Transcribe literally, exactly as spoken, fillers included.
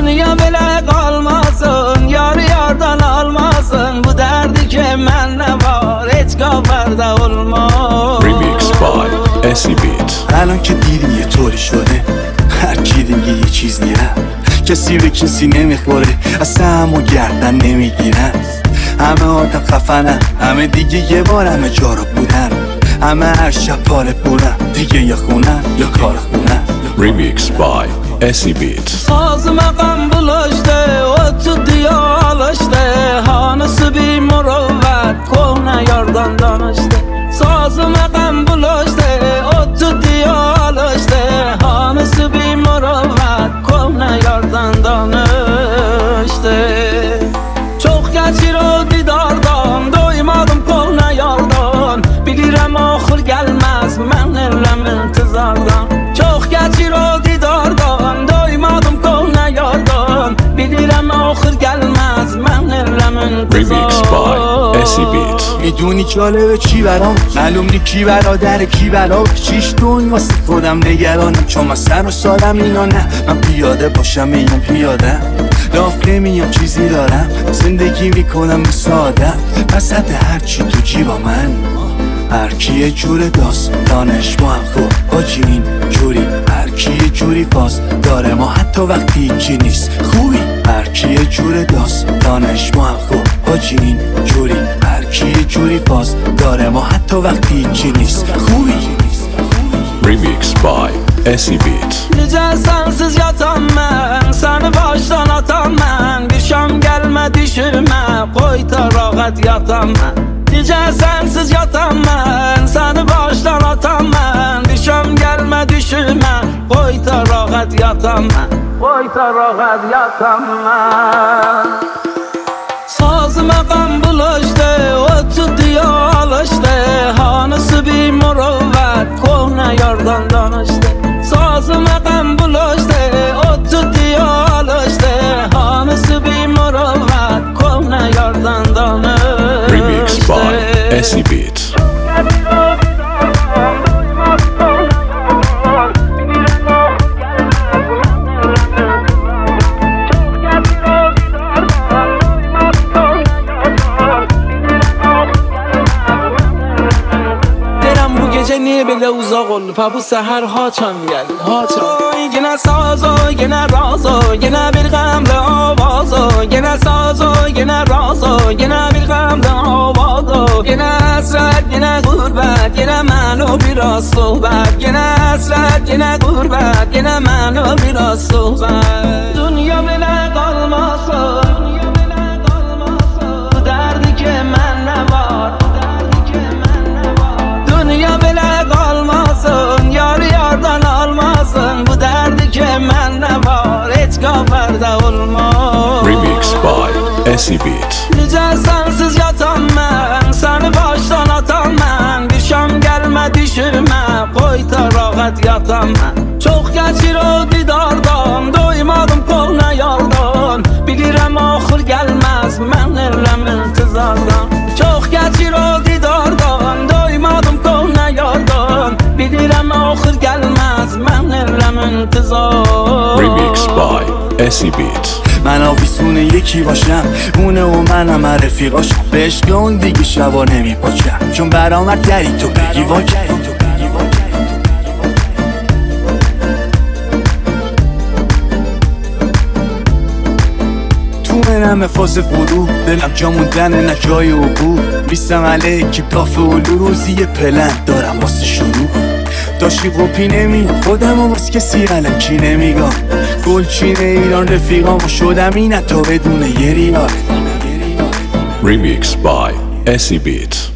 Dünya belə qalmasın, yarı yardan almasın. Bu derdi ki mənlə var, heç qabarda olmaz. Remix by اسی بیت. الان که دیدیم یه طوری شده، هر کی دیگه یه چیز دیره، کسی به کسی نمیخوره، اصلا همو گردن نمیگیرن. همه آدم خفنن، همه دیگه یه بار همه جا رو بودن، همه هر شب پاره بودن، دیگه یا خونن یا کار خونن. Remix by اسی بیت. Sazıma qan bulaşdı, otu diyor alıştı. Hanısı bir muruvvet, kohne yardan danıştı. Sazıma qan bulaşdı, otu diyor alıştı. Hanısı bir muruvvet, kohne yardan danıştı. Çok geçir o didardan, doymadım kohne yardan. Bilirəm axır gəlməz, mən eləm intizardan. Çox geçir o didardan, doymadım kohne yardan. Bilirəm axır gəlməz, mən eləm Remix by intizardan. اسی بیت. میدونی جالبه چی برام؟ معلوم نی کی برادر کی بلا. چیش دون واسه خودم نگرانم، چون من سر و سالم اینا نه. من پیاده باشم میام پیاده، لاف نمیام چیزی دارم، زندگی میکنم به ساده. وسط هرچی تو جیبا من، هر کی یه جور داستانش با هم خوب حاجی این جوری. هر کی یه جوری فاز داره ما حتی وقتی هیچی نیست خوبی. هر کی یه جور داستانش با هم خوب حاجی این جوری. هر کی یه جوری فاز داره ما حتی وقتی هیچی نیست خوبی. Remix by اسی بیت. Necə sənsiz yatan mən, səni başdan atan mən. Bir şam gəlmə düşürmə, qoy taraqat yatan mən. Necə sənsiz yatan mən, səni başdan atan mən. Bir şam gəlmə düşürmə, qoy taraqat yatan mən. Qoy taraqat yatan mən. Sazıma qan bulaşdı, otu diyor alıştı. Hanısı bir muruvvet, kohne yardan danıştı. Sazıma qan bulaşdı, otu diyor alıştı. Hanısı bir muruvvet, kohne yardan danıştı. Remix by اسی بیت. Gece niye belə uzaq oldu, pa bu səhər haçan gəldi, haçan. Yenə saz o, yenə raz o, yenə bir qəmlə avaz o. Yenə saz o, yenə raz o, yenə bir qəmlə avaz o. Yenə həsrət, yenə qürbət, yenə mən o biraz sohbət. Yenə həsrət, yenə qürbət, yenə mən o biraz sohbət. Dünya belə qalmasın, bu dərdi ki mənlə var. Dünya belə qalmasın, yarı yardan almasın. Bu derdi ki mənlə var, heç qabarda olmaz. Remix by اسی بیت. Necə sənsiz yatan mən, səni başdan atan mən. Bir şam gəlmə düşürmə, qoy taraqat yatan mən. Çox geçir o didardan, doymadım kohne yardan. Bilirəm axır gəlməz, mən eləm intizardan. Çox geçir o didardan, doymadım kohne yardan. Bilirəm axır gəlməz, mən eləm intizardan. Remix by اسی بیت. من آویزون یکی باشم، اونه و منم من رفیقاشم. به عشق اون دیگه شبا نمی پاچم، چون برامد دری تو بگی واکر. تو منم فاز برو، دلم جا موندن نه جای عبور. بیستم علیکی کافه اولو، روزی یه پلن دارم واسه شروع. داشتی قپی نمیام، خودم و باز کسی علکی نمیگم. گلچین ایران رفیقام و شدم این تا بدون یه ریال. Remix by اسی بیت.